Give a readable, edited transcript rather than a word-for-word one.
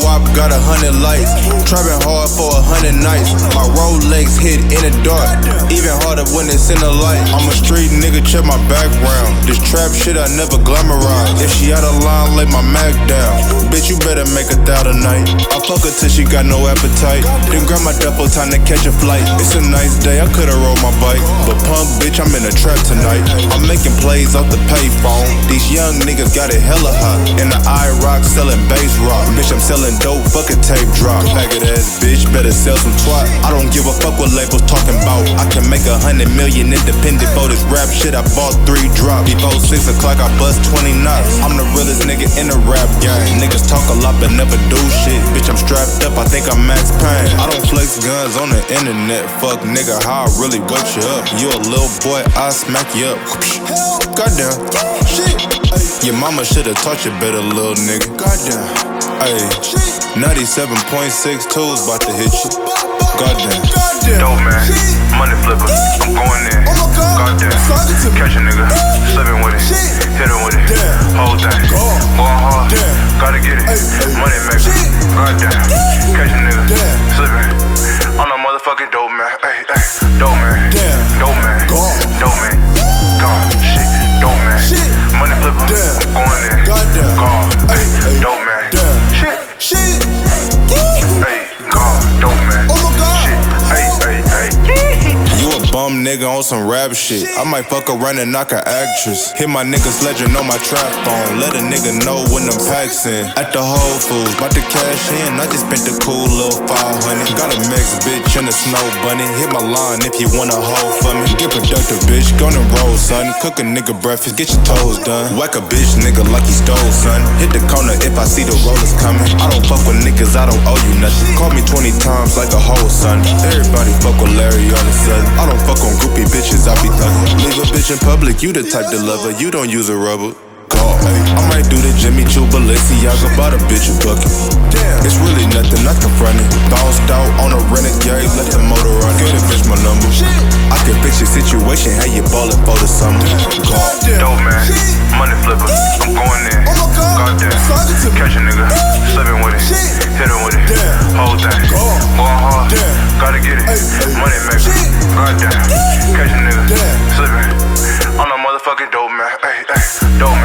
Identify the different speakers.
Speaker 1: wop got 100 lights. Trapping hard for 100 nights. My Rolex hit in the dark. Even harder when it's in the light. I'm a street nigga, check my background. This trap shit I never glamorize. If she out of line, lay my Mac down. Bitch, you better make a thou tonight. I fuck her till she got no appetite. Then grab my duffel, time to catch a flight. It's a nice day, I could've rolled my bike. But punk bitch, I'm in a trap tonight. I'm making plays off the payphone. These young niggas got it hella hot. In the IROC selling bass rock. Bitch, I'm selling dope, fuck a tape drop. Faggot ass bitch, better sell some twat. I don't give a fuck what labels talking about. I can make 100 million independent for this rap shit. I bought 3 drops. Before 6 o'clock, I bust 20 knots. I'm the realest nigga in the rap game. Niggas talk a lot but never do shit. Bitch, I'm strapped up, I think I'm Max Payne. I don't flex guns on the internet. Fuck nigga, how I really wake you up. You a little boy, I smack you up. Goddamn, shit. Your mama should've taught you better, little nigga. Goddamn, ayy. 97.6 tools bout to hit you. Goddamn.
Speaker 2: Dope man, money flipper, I'm going in. Goddamn, catch a nigga, slipping with it, hit him with it, whole thing. Going hard, gotta get it, money maker. Goddamn, catch a nigga, slipping. I'm no motherfucking dope man, ay, ay. Dope man, dope man, dope man, gone, shit, dope man, money flipper, I'm going in. Gone, ay, dope man, shit, ay, gone, dope man.
Speaker 1: You a bum nigga on some rap shit. I might fuck around and knock a actress. Hit my niggas legend on my trap phone. Let a nigga know when them packs in. At the Whole Foods, bout to cash in. I just spent a cool little 500. Got a mixed bitch in a snow bunny. Hit my line if you want a hoe for me. Get productive, bitch. Go and roll, son. Cook a nigga breakfast, get your toes done. Whack a bitch nigga like he stole, son. Hit the corner if I see the rollers coming. I don't fuck with niggas, I don't owe you nothing. Call me 20 times like a hoe, son. Everybody fuck with Larry all of a sudden. I don't fuck on groupie bitches, I be thuggin'. Leave a bitch in public, you the type to love her. You don't use a rubber. Call. I might do the Jimmy Choo Balenciaga, bought a bitch a bucket. It's really nothing, not confronting. Bounced out on a renegade, let the motor run. Get a bitch my number. I can fix your situation, how you ballin' for the summer. Call.
Speaker 2: Dope man, money flipper, I'm going in. Goddamn, catch a nigga, slipping with it, hit him with it, whole thing. Going hard, gotta get it, money maker. Goddamn, catch a nigga, slipping. I'm no motherfucking dope man, ay, ay, dope